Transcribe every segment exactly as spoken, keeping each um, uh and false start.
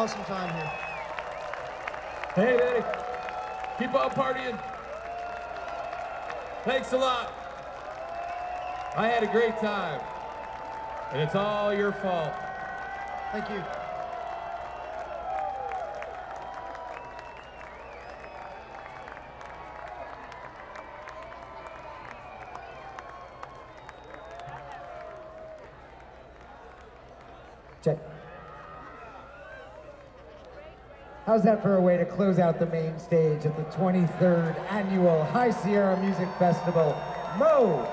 awesome time here. Hey, Eddie. Keep on partying. Thanks a lot. I had a great time. And it's all your fault. Thank you. Check. How's that for a way to close out the main stage at the twenty-third Annual High Sierra Music Festival? Mo!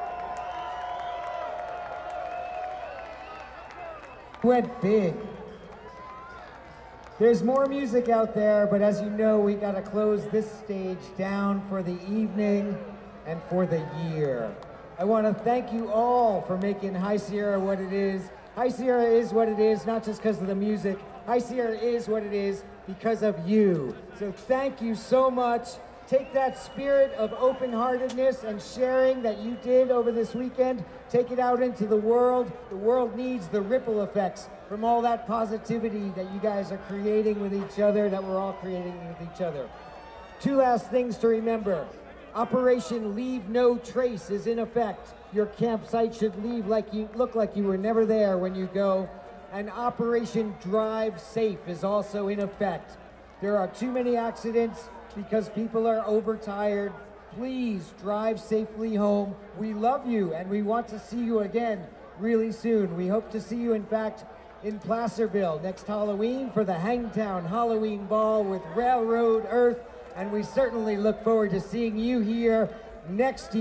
Went big. There's more music out there, but as you know, we gotta close this stage down for the evening and for the year. I wanna thank you all for making High Sierra what it is. High Sierra is what it is, not just because of the music. High Sierra is what it is because of you. So thank you so much. Take that spirit of open-heartedness and sharing that you did over this weekend, take it out into the world. The world needs the ripple effects from all that positivity that you guys are creating with each other, that we're all creating with each other. Two last things to remember. Operation Leave No Trace is in effect. Your campsite should leave like you look like you were never there when you go. And Operation Drive Safe is also in effect. There are too many accidents because people are overtired. Please drive safely home. We love you and we want to see you again really soon. We hope to see you, in fact, in Placerville next Halloween for the Hangtown Halloween Ball with Railroad Earth. And we certainly look forward to seeing you here next year.